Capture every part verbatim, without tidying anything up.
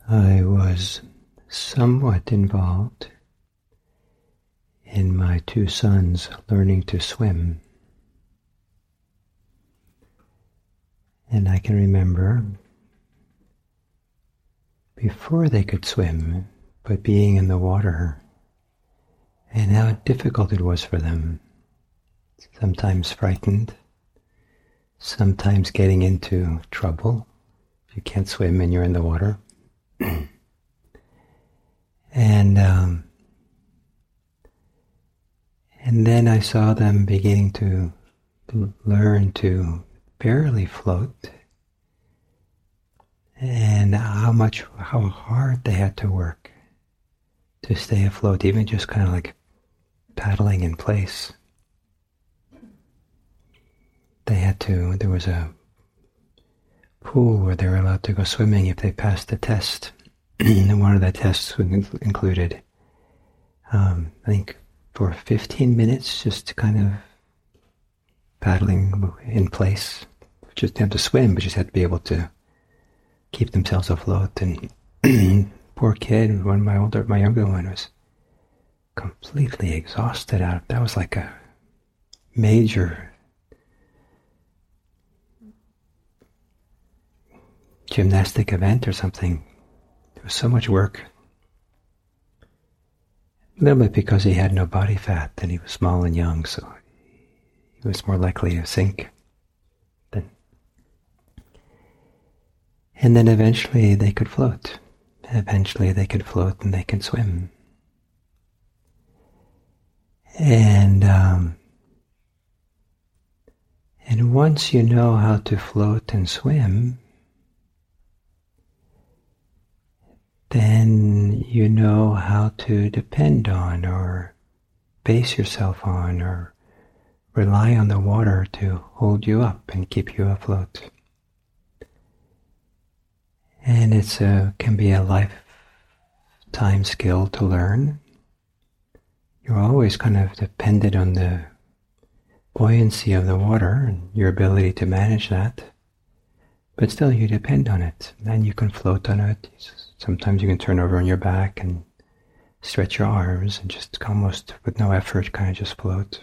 I was somewhat involved in my two sons learning to swim. And I can remember before they could swim, but being in the water and how difficult it was for them. Sometimes frightened, sometimes getting into trouble. You can't swim and you're in the water. and um, and then I saw them beginning to learn to barely float, and how much, how hard they had to work to stay afloat, even just kind of like paddling in place. They had to, there was a pool where they were allowed to go swimming if they passed the test. And one of the tests included, um, I think, for fifteen minutes, just kind of paddling in place. Just didn't have to swim, but just had to be able to keep themselves afloat. And poor kid, one of my older, my younger one, was completely exhausted out. That was like a major gymnastic event or something. There was so much work. A little bit because he had no body fat and he was small and young, so he was more likely to sink. Than. And then eventually they could float. Eventually they could float and they could swim. And um, and once you know how to float and swim, then you know how to depend on or base yourself on or rely on the water to hold you up and keep you afloat. And it's a, can be a lifetime skill to learn. You're always kind of dependent on the buoyancy of the water and your ability to manage that. But still you depend on it, and you can float on it. Sometimes you can turn over on your back and stretch your arms and just almost with no effort kind of just float.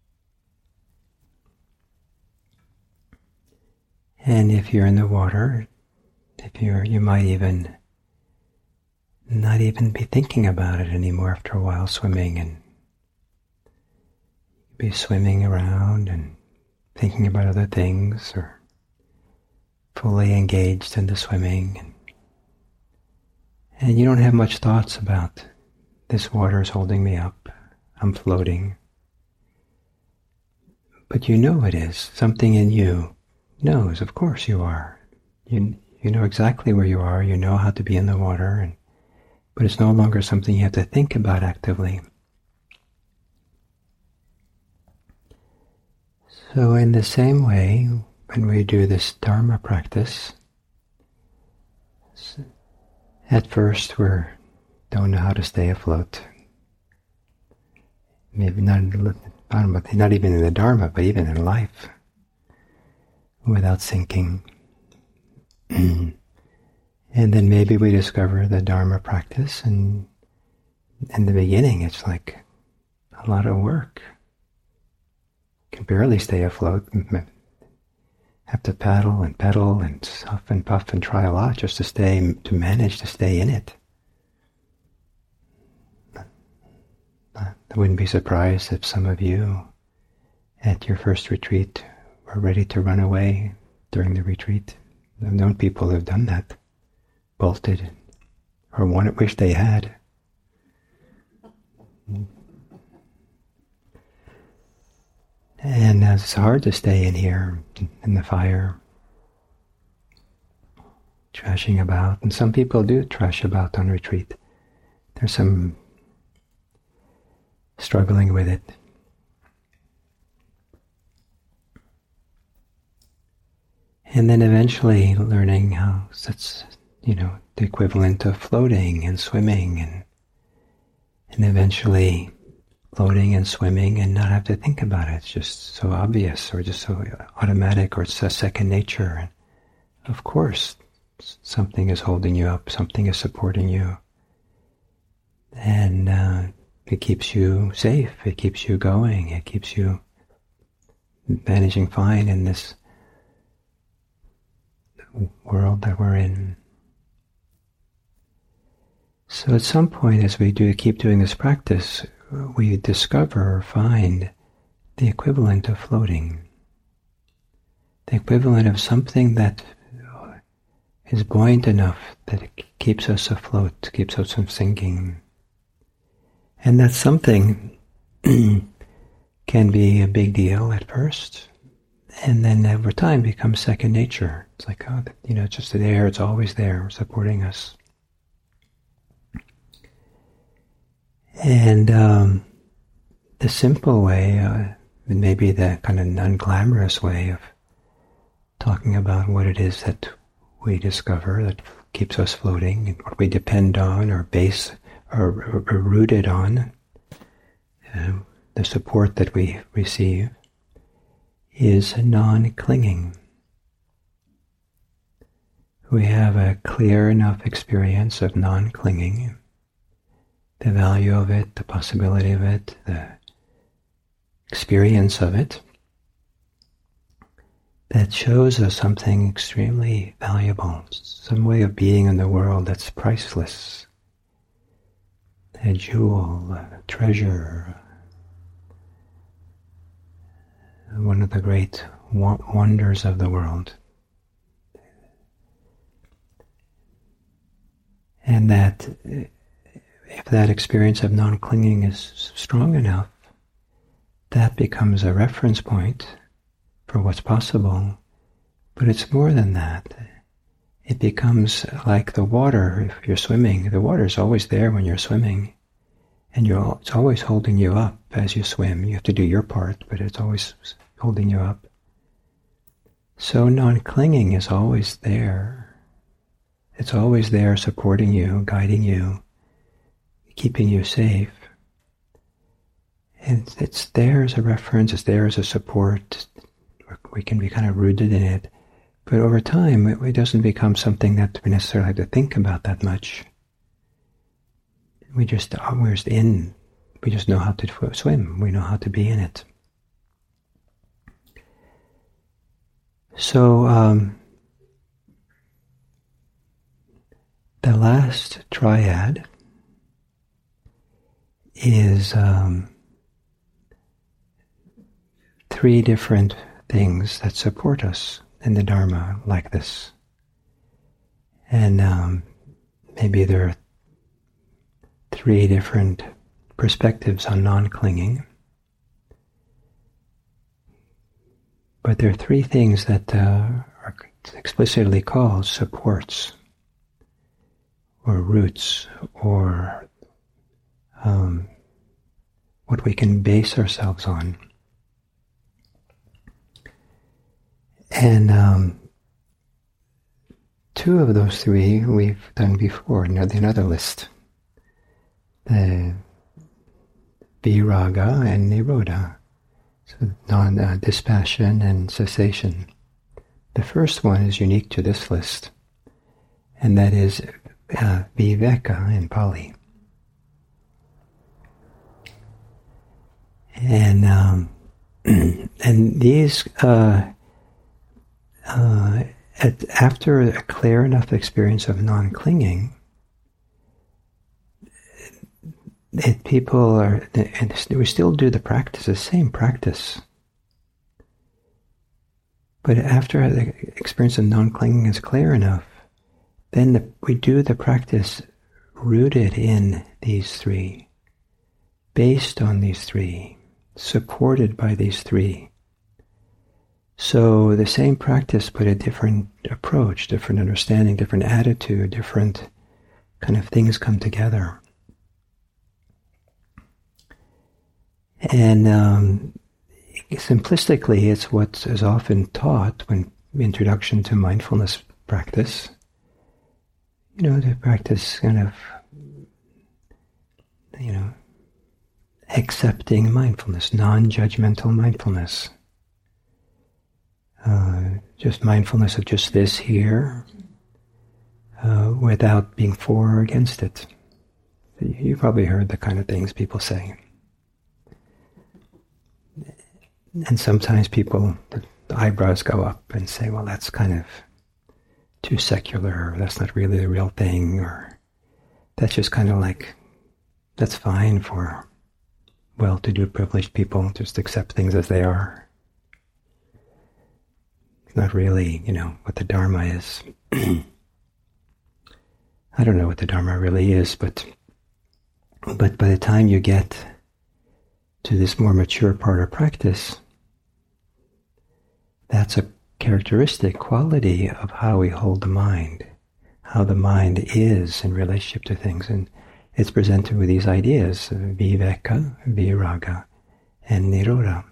And if you're in the water, if you're, you might even not even be thinking about it anymore after a while swimming, and be swimming around and thinking about other things or fully engaged in the swimming. And, and you don't have much thoughts about this water is holding me up, I'm floating. But you know it is. Something in you knows, of course you are. You you know exactly where you are, you know how to be in the water, and but it's no longer something you have to think about actively. So in the same way, when we do this Dharma practice, at first we don't know how to stay afloat. Maybe not, I don't know, not even in the Dharma, but even in life, without sinking. And then maybe we discover the Dharma practice, and in the beginning it's like a lot of work. You can barely stay afloat. Have to paddle and pedal and huff and puff and try a lot just to stay, to manage to stay in it. I wouldn't be surprised if some of you at your first retreat were ready to run away during the retreat. I've known people who have done that, bolted, or wanted, wish they had. And it's hard to stay in here, in the fire, trashing about. And some people do trash about on retreat. There's some struggling with it. And then eventually learning how that's, you know, the equivalent of floating and swimming, and and eventually floating and swimming and not have to think about it. It's just so obvious or just so automatic, or it's a second nature. And of course, something is holding you up, something is supporting you. And uh, it keeps you safe, it keeps you going, it keeps you managing fine in this world that we're in. So at some point, as we do keep doing this practice, we discover or find the equivalent of floating, the equivalent of something that is buoyant enough that it keeps us afloat, keeps us from sinking. And that something can be a big deal at first, and then over time becomes second nature. It's like, oh, you know, it's just there, it's always there, supporting us. And um, the simple way, uh, maybe the kind of non-glamorous way of talking about what it is that we discover that keeps us floating, and what we depend on or base or, or, or rooted on, uh, the support that we receive, is non-clinging. We have a clear enough experience of non-clinging, the value of it, the possibility of it, the experience of it, that shows us something extremely valuable, some way of being in the world that's priceless, a jewel, a treasure, one of the great wonders of the world. And that if that experience of non-clinging is strong enough, that becomes a reference point for what's possible. But it's more than that. It becomes like the water. If you're swimming, the water is always there when you're swimming, and you're, it's always holding you up as you swim. You have to do your part, but it's always holding you up. So non-clinging is always there. It's always there supporting you, guiding you, keeping you safe. And it's there as a reference, it's there as a support. We can be kind of rooted in it. But over time, it, it doesn't become something that we necessarily have to think about that much. We just, we're just in. We just know how to swim. We know how to be in it. So, um, the last triad is um, three different things that support us in the Dharma like this. And um, maybe there are three different perspectives on non-clinging. But there are three things that uh, are explicitly called supports, or roots, or um, what we can base ourselves on. And um, two of those three we've done before in another list. The viraga and nirodha, so non uh, dispassion and cessation. The first one is unique to this list, and that is uh, viveka in Pali. And um, and these uh, uh, at, after a clear enough experience of non-clinging, it, people are, and we still do the practice, the same practice. But after the experience of non-clinging is clear enough, then the, we do the practice rooted in these three, based on these three, supported by these three. So the same practice, but a different approach, different understanding, different attitude, different kind of things come together. And um, simplistically, it's what is often taught when introduction to mindfulness practice. You know, to practice kind of, you know, accepting mindfulness, non-judgmental mindfulness. Uh, just mindfulness of just this here, uh, without being for or against it. You've probably heard the kind of things people say. And sometimes people, the eyebrows go up and say, well, that's kind of too secular, or that's not really the real thing, or that's just kind of like, that's fine for well-to-do privileged people, just accept things as they are. It's not really, you know, what the Dharma is. I don't know what the Dharma really is, but but by the time you get to this more mature part of practice, that's a characteristic quality of how we hold the mind, how the mind is in relationship to things. And it's presented with these ideas, viveka, viraga, and nirodha.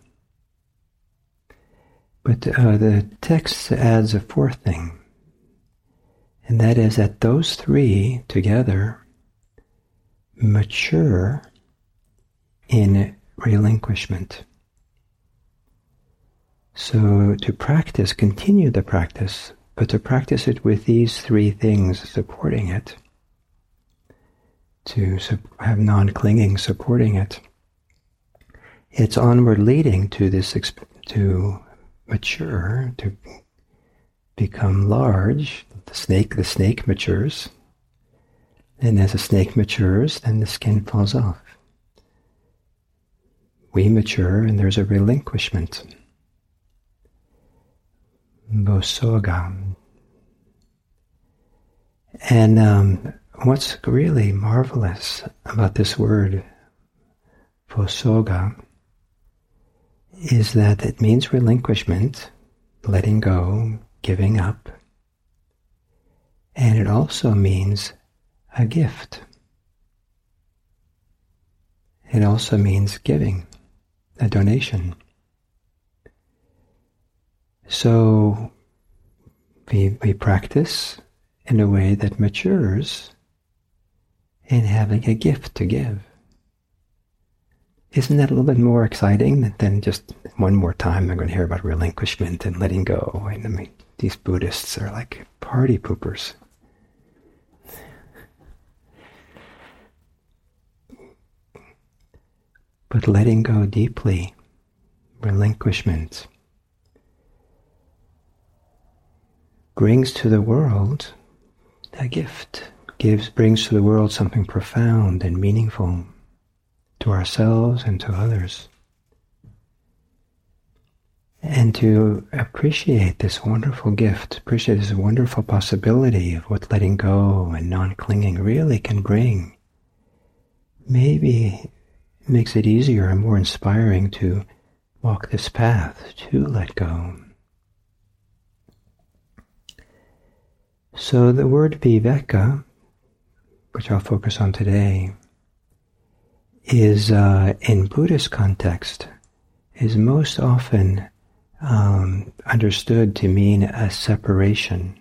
But uh, the text adds a fourth thing, and that is that those three together mature in relinquishment. So to practice, continue the practice, but to practice it with these three things supporting it, to have non-clinging supporting it, it's onward leading to this, exp- to mature, to become large. The snake, the snake matures, and as a snake matures, then the skin falls off. We mature, and there's a relinquishment. Vosoga. And um, what's really marvelous about this word, vosoga, is that it means relinquishment, letting go, giving up. And it also means a gift. It also means giving, a donation. So we, we practice in a way that matures in having a gift to give. Isn't that a little bit more exciting than just one more time I'm going to hear about relinquishment and letting go? And I mean, these Buddhists are like party poopers. But letting go deeply, relinquishment, brings to the world a gift, gives, brings to the world something profound and meaningful to ourselves and to others. And to appreciate this wonderful gift, appreciate this wonderful possibility of what letting go and non-clinging really can bring, maybe makes it easier and more inspiring to walk this path, to let go. So the word viveka, which I'll focus on today, is uh, in Buddhist context, is most often um, understood to mean a separation.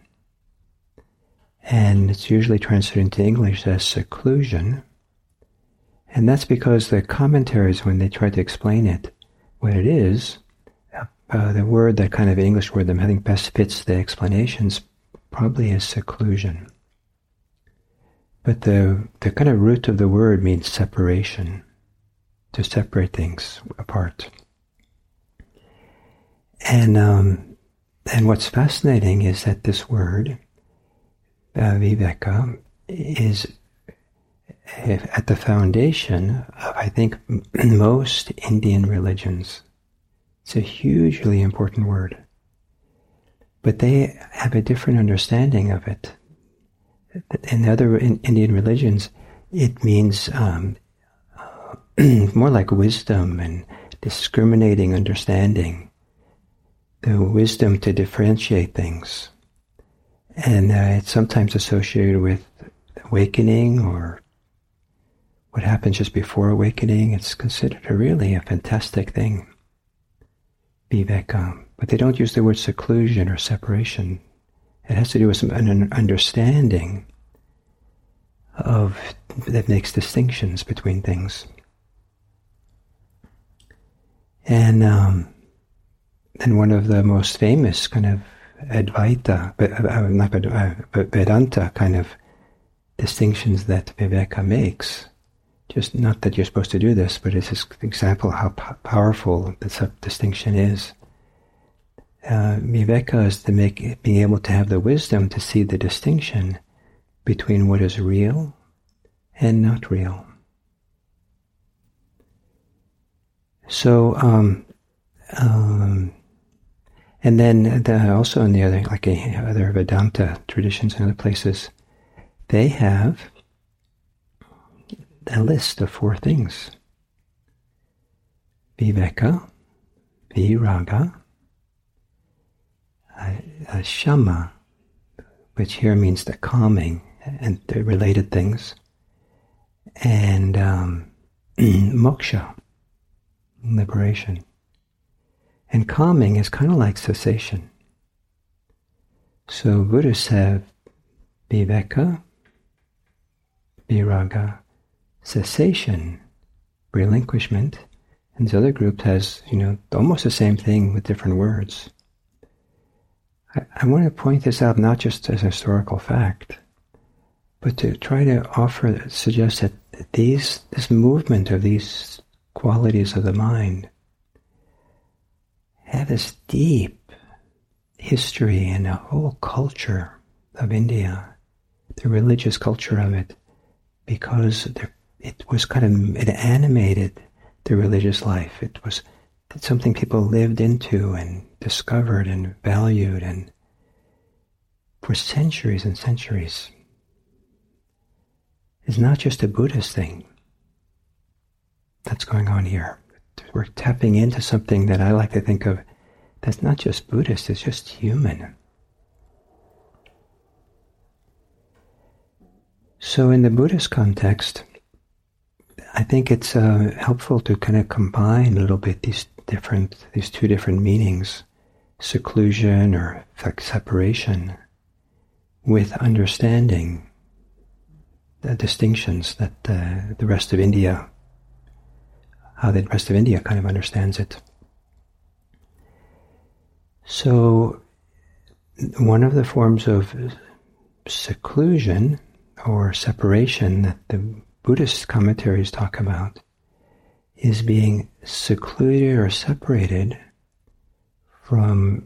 And it's usually translated into English as seclusion. And that's because the commentaries, when they try to explain it, what it is, uh, the word, that kind of English word that I think best fits the explanations, probably is seclusion. But the the kind of root of the word means separation, to separate things apart. And um, and what's fascinating is that this word, uh, viveka, is at the foundation of, I think, most Indian religions. It's a hugely important word. But they have a different understanding of it. In other in Indian religions, it means um, more like wisdom and discriminating understanding, the wisdom to differentiate things. And uh, it's sometimes associated with awakening or what happens just before awakening. It's considered a really a fantastic thing, viveka. But they don't use the word seclusion or separation. It has to do with some, an understanding of that makes distinctions between things. And um, and one of the most famous kind of Advaita, uh, not uh, but Vedanta kind of distinctions that Viveka makes. Just not that you're supposed to do this, but it's an example how p- powerful this distinction is. Uh, Viveka is to make, being able to have the wisdom to see the distinction between what is real and not real. So, um, um, and then the, also in the other, like a, other Vedanta traditions and other places, they have a list of four things: Viveka, Viraga, uh, uh, Shama, which here means the calming and the related things, and um, Moksha, liberation. And calming is kind of like cessation. So Buddhists have Viveka, Viraga, cessation, relinquishment, and this other group has, you know, almost the same thing with different words. I, I want to point this out not just as a historical fact, but to try to offer, suggest that these, this movement of these qualities of the mind have this deep history and a whole culture of India, the religious culture of it, because it was kind of, it animated the religious life. It was something people lived into and discovered and valued, and for centuries and centuries. It's not just a Buddhist thing that's going on here. We're tapping into something that I like to think of that's not just Buddhist, it's just human. So in the Buddhist context, I think it's uh, helpful to kind of combine a little bit these different, these two different meanings, seclusion or like separation, with understanding the distinctions that uh, the rest of India, how the rest of India kind of understands it. So one of the forms of seclusion or separation that the Buddhist commentaries talk about is being secluded or separated from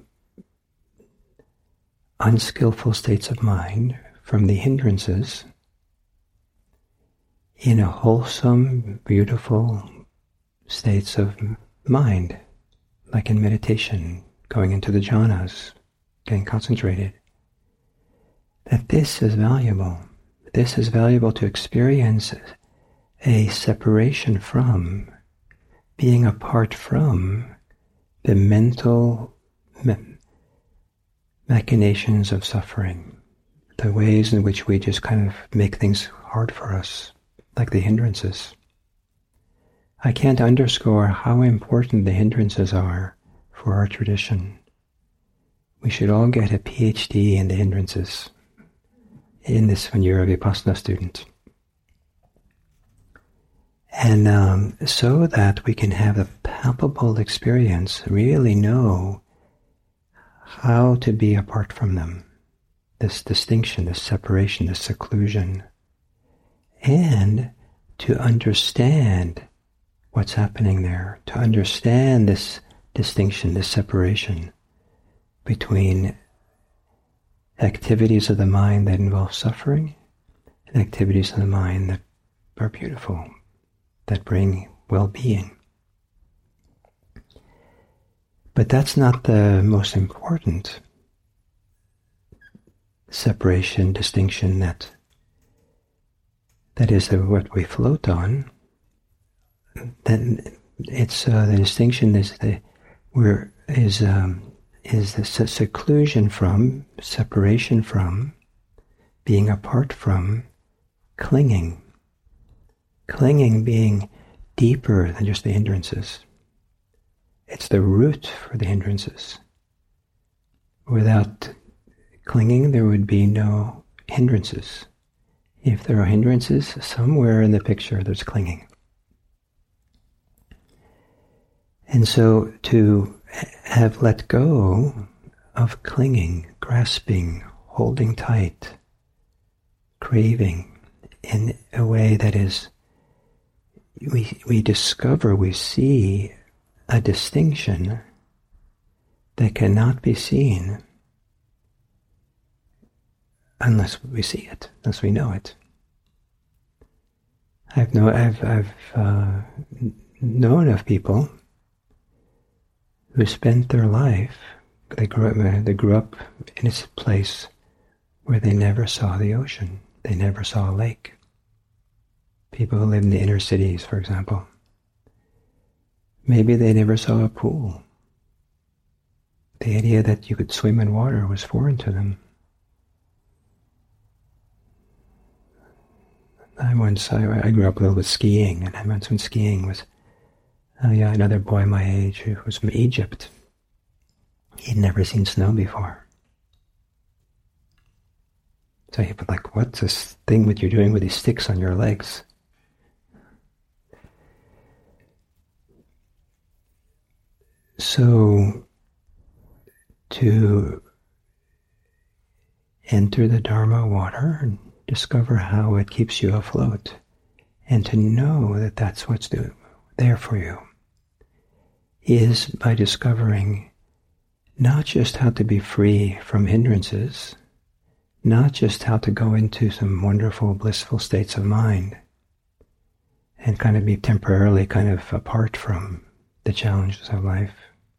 unskillful states of mind, from the hindrances, in a wholesome, beautiful states of mind, like in meditation, going into the jhanas, getting concentrated. That this is valuable. This is valuable to experience a separation from, being apart from the mental me- machinations of suffering, the ways in which we just kind of make things hard for us, like the hindrances. I can't underscore how important the hindrances are for our tradition. We should all get a P H D in the hindrances in this when you're a Vipassana student. And um, so that we can have a palpable experience, really know how to be apart from them, this distinction, this separation, this seclusion, and to understand what's happening there, to understand this distinction, this separation between activities of the mind that involve suffering and activities of the mind that are beautiful, that bring well-being. But that's not the most important separation, distinction that that is what we float on. Then it's uh, the distinction is the where is um, is the seclusion from, separation from, being apart from, clinging. Clinging being deeper than just the hindrances. It's the root for the hindrances. Without clinging, there would be no hindrances. If there are hindrances, somewhere in the picture there's clinging. And so to have let go of clinging, grasping, holding tight, craving in a way that is, we, we discover, we see a distinction that cannot be seen unless we see it, unless we know it. I've know I've I've uh, known of people who spent their life. They grew up. They grew up in a place where they never saw the ocean. They never saw a lake. People who live in the inner cities, for example. Maybe they never saw a pool. The idea that you could swim in water was foreign to them. I once, I, I grew up a little with skiing, and I once went skiing with uh, yeah, another boy my age who was from Egypt. He'd never seen snow before. So he was like, what's this thing that you're doing with these sticks on your legs? So, to enter the Dharma water and discover how it keeps you afloat, and to know that that's what's there for you, is by discovering not just how to be free from hindrances, not just how to go into some wonderful, blissful states of mind, and kind of be temporarily kind of apart from the challenges of life,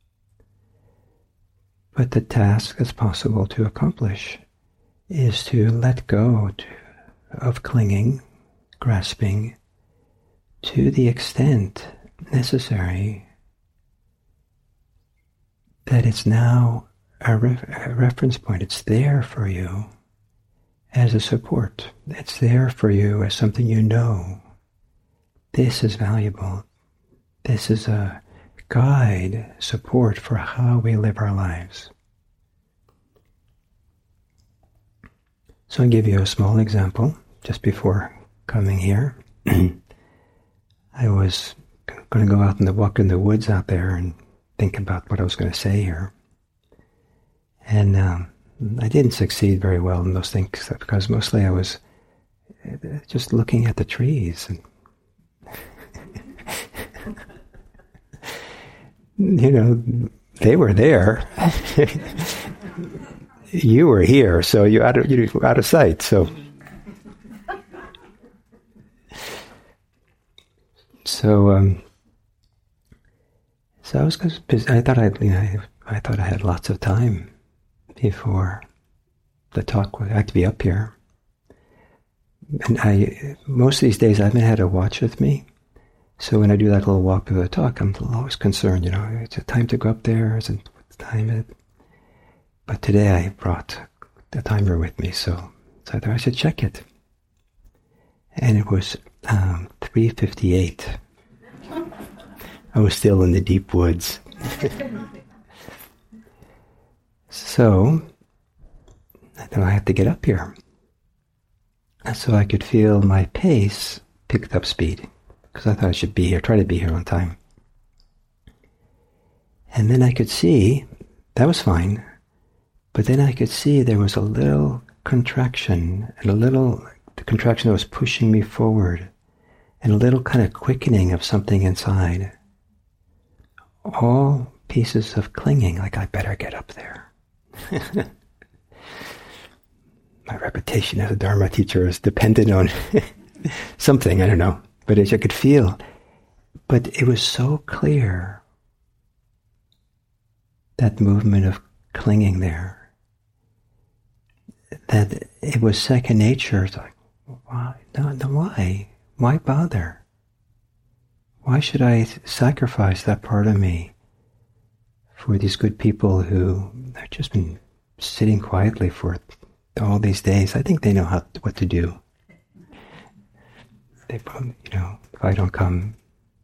but the task that's possible to accomplish is to let go to, of clinging, grasping, to the extent necessary that it's now a, ref, a reference point. It's there for you as a support. It's there for you as something you know. This is valuable. This is a guide, support for how we live our lives. So I'll give you a small example. Just before coming here, I was going to go out and walk in the woods out there and think about what I was going to say here. And um, I didn't succeed very well in those things because mostly I was just looking at the trees. And you know, they were there. You were here, so you're out of, you're out of sight. So, so, um, so I was. I thought I, you know, I thought I had lots of time before the talk. I had to be up here, and I most of these days I haven't had a watch with me. So when I do that little walk before the talk, I'm always concerned. You know, it's a time to go up there. Is it what time is it? But today I brought the timer with me, so, so I thought I should check it. And it was um, three fifty-eight. I was still in the deep woods. So, I thought I had to get up here. So I could feel my pace picked up speed, because I thought I should be here, try to be here on time. And then I could see, that was fine, but then I could see there was a little contraction, and a little the contraction that was pushing me forward, and a little kind of quickening of something inside. All pieces of clinging, like I better get up there. My reputation as a Dharma teacher is dependent on something, I don't know, but as I could feel. But it was so clear, that movement of clinging there, that it was second nature. It's like, why? No, no, why? Why bother? Why should I sacrifice that part of me for these good people who have just been sitting quietly for all these days? I think they know how what to do. They, you know, if I don't come.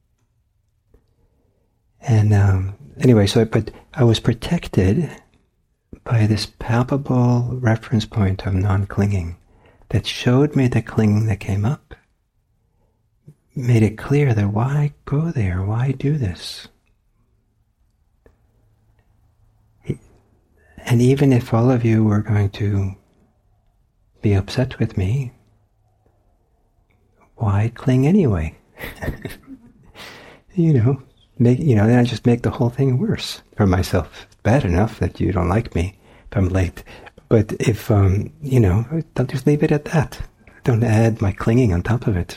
And um, anyway, so but I was protected by this palpable reference point of non-clinging that showed me the clinging that came up, made it clear that why go there, why do this? And even if all of you were going to be upset with me, why cling anyway? you know, make you know, then I just make the whole thing worse for myself. It's bad enough that you don't like me if I'm late, but if um, you know, don't just leave it at that. Don't add my clinging on top of it.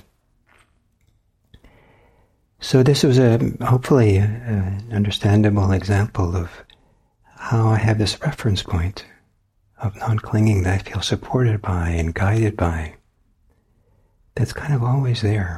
So this was a hopefully a, an understandable example of how I have this reference point of non-clinging that I feel supported by and guided by. That's kind of always there.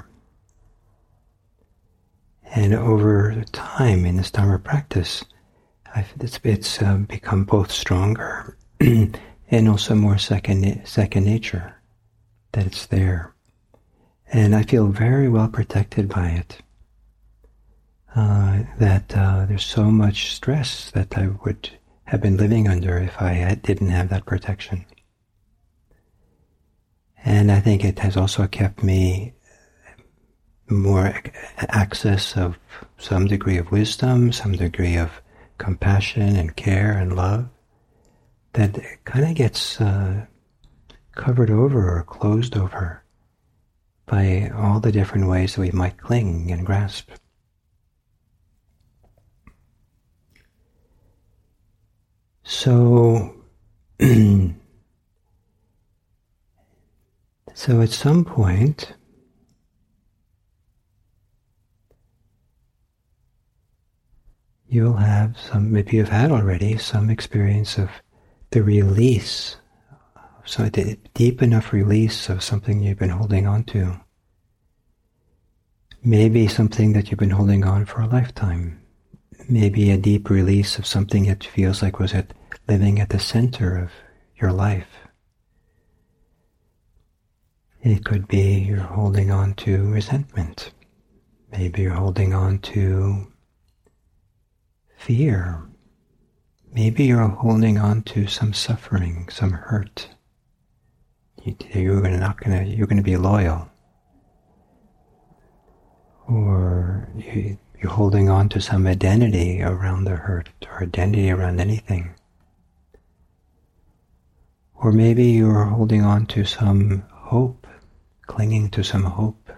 And over time in this Dharma practice, I've, it's, it's uh, become both stronger and also more second, second nature, that it's there. And I feel very well protected by it. Uh, that uh, there's so much stress that I would have been living under if I had, didn't have that protection. And I think it has also kept me more access of some degree of wisdom, some degree of compassion and care and love that kind of gets uh, covered over or closed over by all the different ways that we might cling and grasp. So, so at some point, you'll have some, maybe you've had already, some experience of the release, so the deep enough release of something you've been holding on to. Maybe something that you've been holding on for a lifetime. Maybe a deep release of something that feels like was at living at the center of your life. It could be you're holding on to resentment. Maybe you're holding on to fear. Maybe you're holding on to some suffering, some hurt. You, you're not gonna. You're going to be loyal, or you, you're holding on to some identity around the hurt, or identity around anything. Or maybe you're holding on to some hope, clinging to some hope.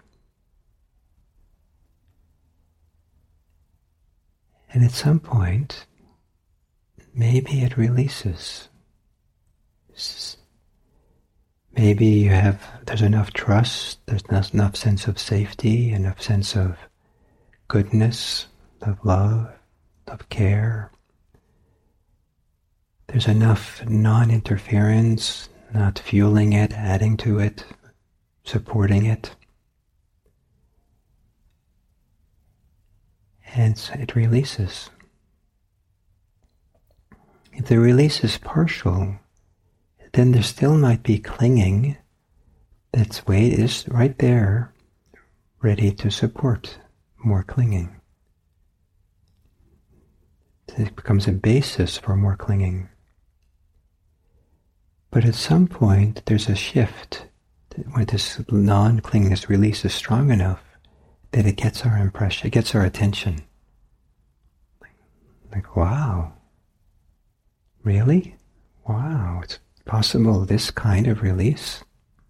And at some point, maybe it releases. Maybe you have, there's enough trust, there's enough sense of safety, enough sense of goodness, of love, of care. There's enough non-interference, not fueling it, adding to it, supporting it. And so it releases. If the release is partial, then there still might be clinging that's way is right there, ready to support more clinging. It becomes a basis for more clinging. But at some point, there's a shift where this non-clinging, this release is strong enough that it gets our impression, it gets our attention. Like, like wow, really? Wow, it's possible this kind of release?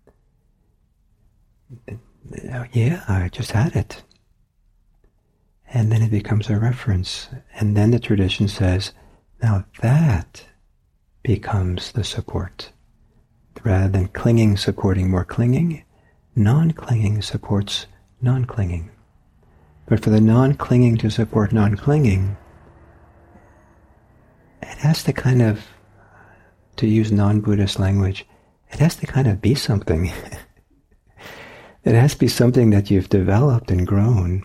Yeah, I just had it. And then it becomes a reference. And then the tradition says, now that becomes the support. Rather than clinging supporting more clinging, non-clinging supports non-clinging. But for the non-clinging to support non-clinging, it has to kind of, to use non-Buddhist language, it has to kind of be something. It has to be something that you've developed and grown.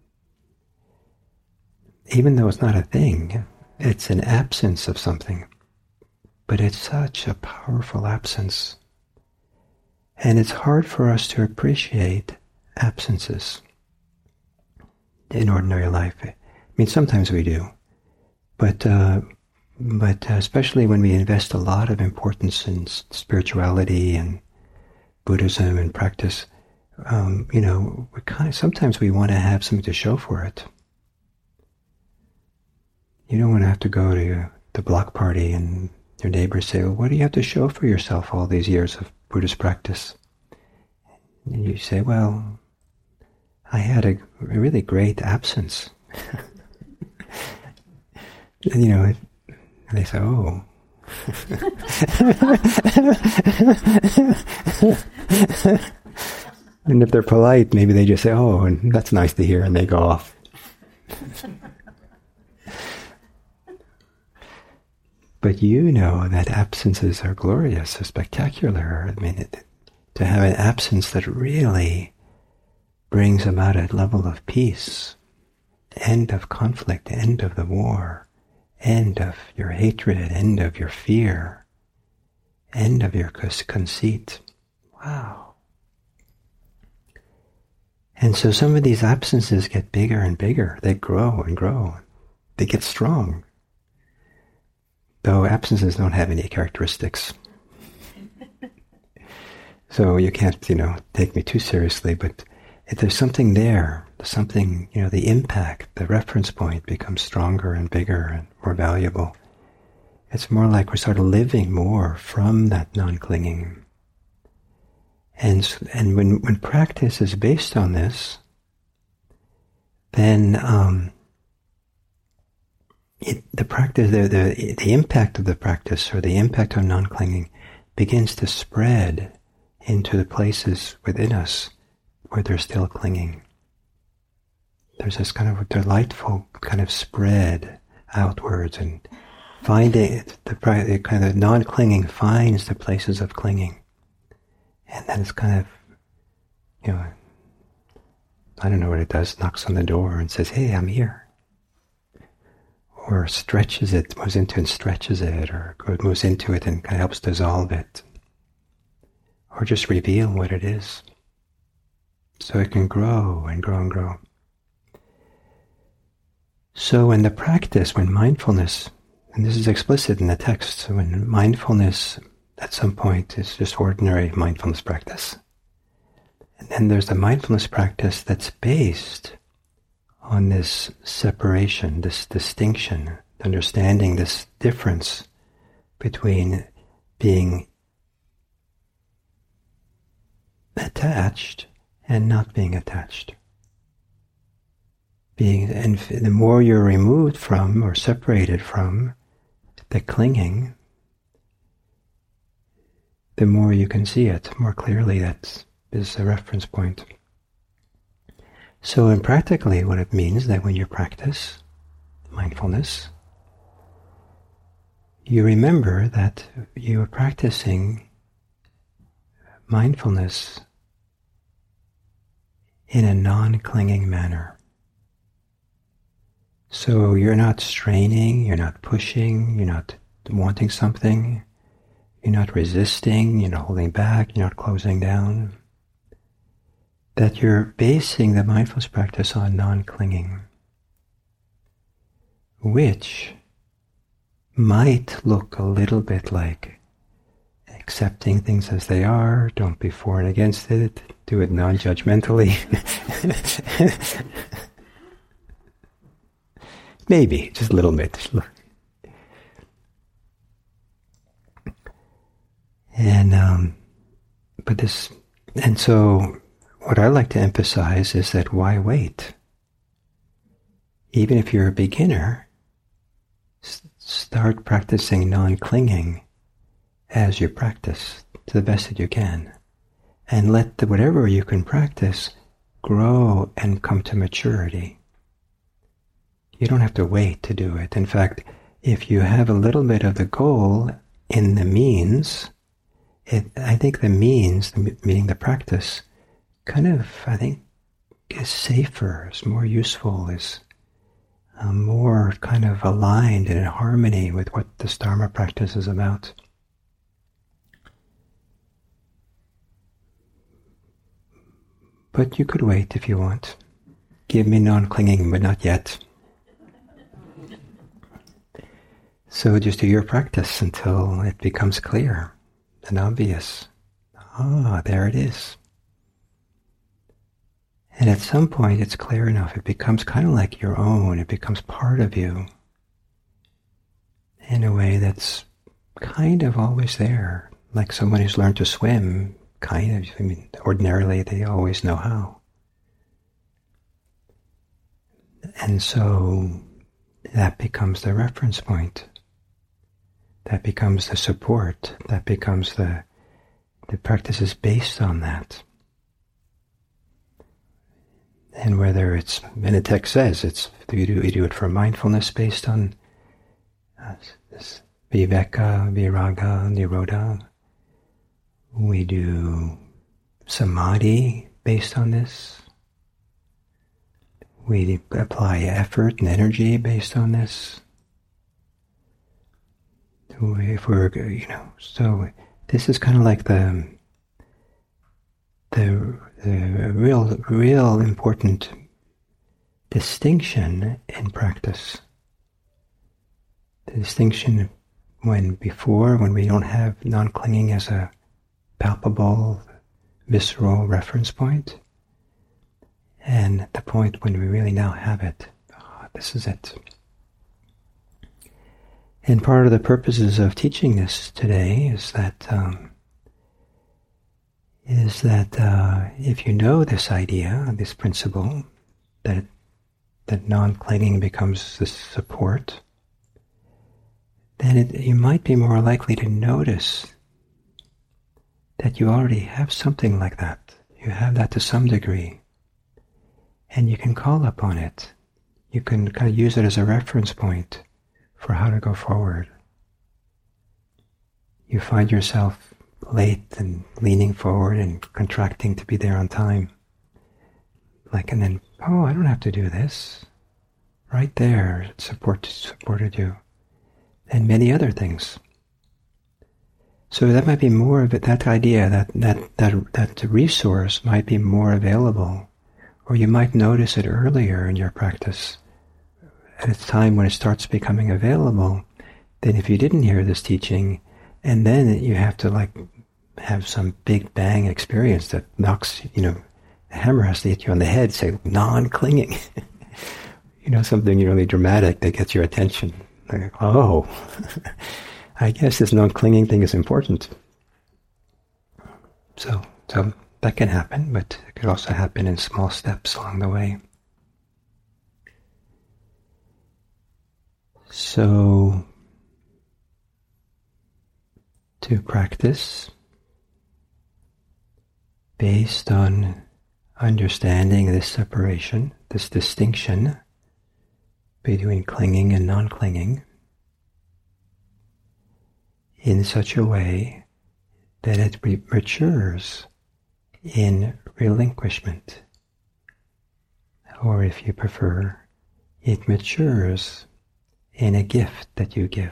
Even though it's not a thing, it's an absence of something. But it's such a powerful absence. And it's hard for us to appreciate absences in ordinary life. I mean, sometimes we do. But uh, but especially when we invest a lot of importance in spirituality and Buddhism and practice, um, you know, we kind of, sometimes we want to have something to show for it. You don't want to have to go to the block party and your neighbors say, well, what do you have to show for yourself all these years of Buddhist practice? And you say, well, I had a really great absence. And, you know, and they say, oh. And if they're polite, maybe they just say, oh, and that's nice to hear, and they go off. But you know that absences are glorious, are spectacular. I mean, it, to have an absence that really brings about a level of peace, end of conflict, end of the war, end of your hatred, end of your fear, end of your conceit. Wow. And so some of these absences get bigger and bigger. They grow and grow. They get strong. Though absences don't have any characteristics. So you can't, you know, take me too seriously, but if there's something there, something, you know, the impact, the reference point becomes stronger and bigger and more valuable. It's more like we're sort of living more from that non-clinging. And and when, when practice is based on this, then um, it, the practice, the, the the impact of the practice or the impact on non-clinging begins to spread into the places within us where they're still clinging. There's this kind of delightful kind of spread outwards, and finding the, the kind of non-clinging finds the places of clinging, and then it's kind of, you know, I don't know what it does, knocks on the door and says, hey, I'm here. Or stretches it, moves into it and stretches it, or moves into it and kind of helps dissolve it. Or just reveal what it is. So it can grow and grow and grow. So in the practice, when mindfulness, and this is explicit in the text, so when mindfulness at some point is just ordinary mindfulness practice. And then there's the mindfulness practice that's based on this separation, this distinction, understanding this difference between being attached and not being attached. Being, and the more you're removed from or separated from the clinging, the more you can see it more clearly. That is a reference point. So in practically what it means that when you practice mindfulness, you remember that you are practicing mindfulness in a non-clinging manner. So you're not straining, you're not pushing, you're not wanting something, you're not resisting, you're not holding back, you're not closing down. That you're basing the mindfulness practice on non-clinging, which might look a little bit like accepting things as they are, don't be for and against it, do it non-judgmentally. Maybe, just a little bit. And, um, but this, and so what I like to emphasize is that why wait? Even if you're a beginner, s- start practicing non-clinging as you practice to the best that you can. And let the, whatever you can practice grow and come to maturity. You don't have to wait to do it. In fact, if you have a little bit of the goal in the means, it, I think the means, meaning the practice, kind of, I think, is safer, is more useful, is uh, more kind of aligned and in harmony with what the Dharma practice is about. But you could wait if you want. Give me non-clinging, but not yet. So just do your practice until it becomes clear and obvious. Ah, there it is. And at some point it's clear enough, it becomes kind of like your own, it becomes part of you in a way that's kind of always there, like someone who's learned to swim, kind of, I mean, ordinarily they always know how. And so that becomes the reference point. That becomes the support. That becomes the, the practice is based on that. And whether it's, and the text says, it's, you do, you do it for mindfulness based on uh, this viveka, viraga, nirodha. We do samadhi based on this. We apply effort and energy based on this. If we're, you know, so this is kind of like the the the real real important distinction in practice. The distinction when before, when we don't have non-clinging as a palpable, visceral reference point, and the point when we really now have it. Oh, this is it. And part of the purposes of teaching this today is that um, is that uh, if you know this idea, this principle, that that non-clinging becomes the support, then it, you might be more likely to notice that you already have something like that. You have that to some degree. And you can call upon it. You can kind of use it as a reference point for how to go forward. You find yourself late and leaning forward and contracting to be there on time. Like, and then, oh, I don't have to do this. Right there, it support, supported you. And many other things. So that might be more of it, that idea, that, that, that, that resource might be more available. Or you might notice it earlier in your practice, at a time when it starts becoming available, than if you didn't hear this teaching, and then you have to like have some big bang experience that knocks, you know, the hammer has to hit you on the head, say, non-clinging. You know, something really dramatic that gets your attention. Like, oh, I guess this non-clinging thing is important. So, so that can happen, but it could also happen in small steps along the way. So, to practice based on understanding this separation, this distinction between clinging and non-clinging, in such a way that it re- matures in relinquishment, or if you prefer, it matures in a gift that you give.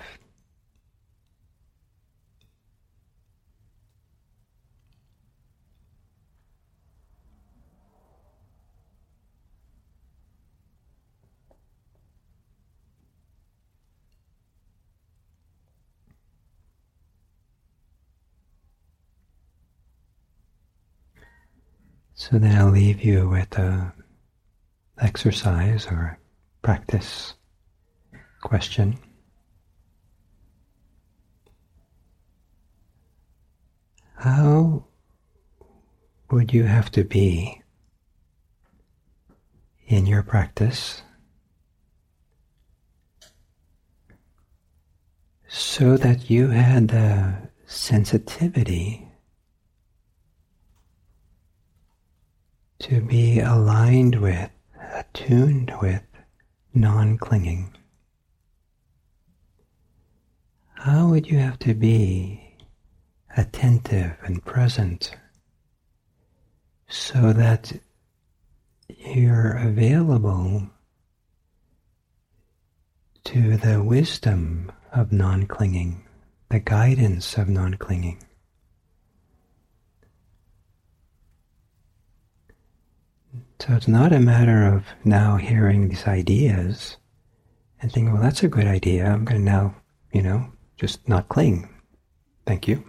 So then I'll leave you with a exercise or practice question. How would you have to be in your practice so that you had the sensitivity to be aligned with, attuned with, non-clinging? How would you have to be attentive and present so that you're available to the wisdom of non-clinging, the guidance of non-clinging? So it's not a matter of now hearing these ideas and thinking, well, that's a good idea. I'm going to now, you know, just not cling. Thank you.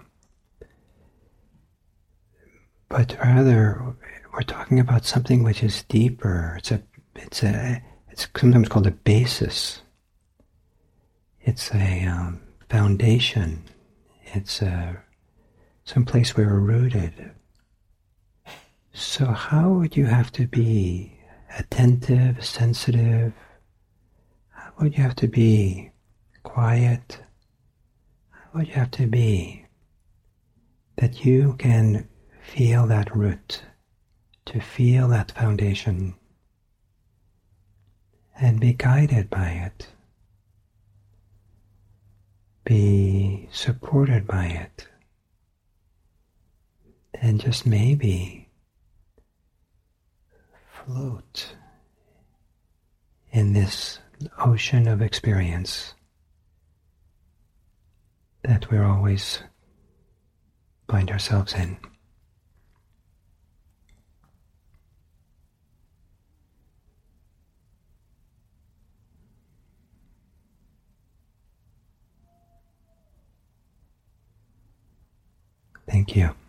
But rather, we're talking about something which is deeper. It's a, it's a, it's sometimes called a basis. It's a um, foundation. It's uh, some place where we're rooted. So how would you have to be attentive, sensitive? How would you have to be quiet? How would you have to be that you can feel that root, to feel that foundation, and be guided by it, be supported by it, and just maybe float in this ocean of experience that we're always find ourselves in. Thank you.